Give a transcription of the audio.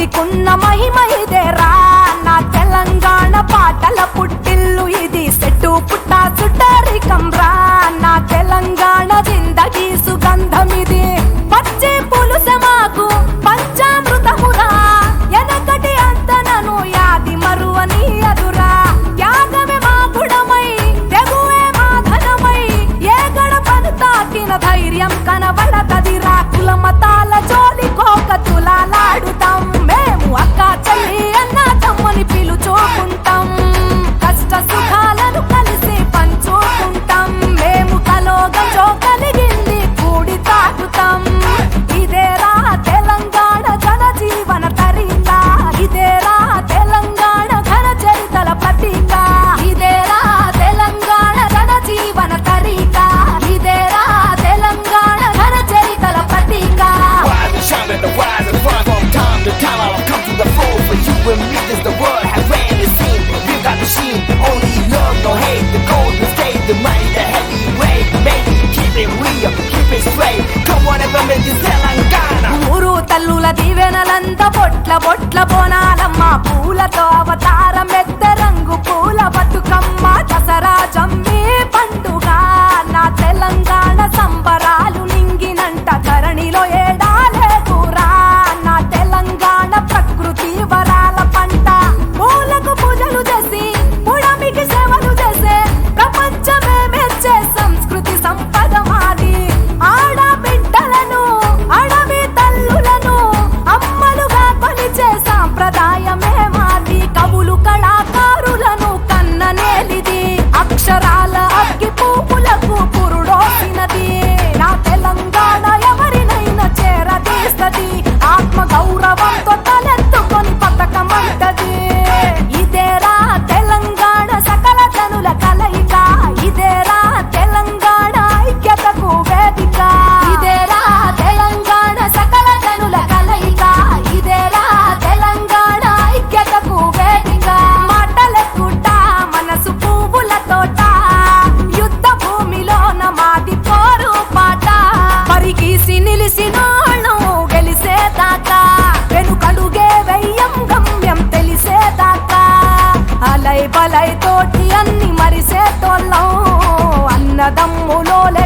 భక్తికున్న మహిమ ఇదేరా నా తెలంగాణ పాటల పుట్టిల్లు ఇది సెట్టు పుట్టా చుట్టరికం రా నా తెలంగాణ జిందగీ సుగంధం ఇది పచ్చి పులుసె మాకు పంచామృతమురా ఎనకటి అంతనను యాది మరువని అదురా త్యాగమే మా గుణమై తెగువే మా ధనమై ఏ గడపను తాకిన ధైర్యం కనబడతదిరా కుల మతాల జోలి కోక తులాలాడుతాం మేము అక్క చెల్లి అన్న తమ్ముని పిలుచుకుంటాం కష్ట సుఖాలను కలిసి పంచుకుంటాం మేము కలోగంలో కలిగింది కూడి తాగుతాం ఇదేరా తెలంగాణ జన జీవన తరిత ఇదేరా తెలంగాణ ఘన చరితల ప్రతీక ఇదేరా తెలంగాణ జన జీవన తరిత ఇదేరా తెలంగాణ ఘన చరితల ప్రతీక The rise and run from time to time. I'll come to the floor for you and me. This the world has ran the scene. We got the machine, only love, no hate. The golden state, the money, the heavyweight. Baby, keep it real, keep it straight. Come on, ever make this Telangana. ఊరు తల్లుల దీవెనలంత బొట్ల బొట్ల బోనాలమ్మ పూలతో అవతారం ఎత్త రంగు పూల బతుకమ్మ దసరా జమ్మి పండుగ నా తెలంగాణ సంబరాలు నింగినంట ధరణిలో ఏడాలే దూరా నా తెలంగాణ ప్రకృతి వరాల పంట పూలకు పూజలు చేసి పుడమికి సేవలు చేసే ప్రపంచమే మెచ్చే సంస్కృతి సంపద మాది ఆడబిడ్డలను అడవి తల్లులను అమ్మలుగా కొలిచే సాంప్రదాయమే మాది కవులు కళాకారులను కన్ననేలిది అక్షరాల అగ్గి పువ్వులకు పురుడోసినది నా తెలంగాణ ఎవరినైనా చేరదీస్తది ఆత్మ గౌరవంతో తలెత్తుకొని పతకమంటది ఇదేరా తెలంగాణ సకల జనుల కలయిక ఇదేరా తెలంగాణ ఐక్యతకు వేదిక ఇదేరా తెలంగాణ సకల జనుల కలయిక ఇదేరా తెలంగాణ ఐక్యతకు వేదిక మాటలెక్కుట మనసు పువ్వుల తోట యుద్ధ భూమిలోన మాది పోరు పాట పరిగీసి నిలిసినోళ్ళు గెలిసేదాకా వెనుకడుగే వెయ్యం గమ్యం తెలిసేదాకా అలై బలై తోటి అన్ని మరిసేటోళ్ళం అన్నదమ్ములోలే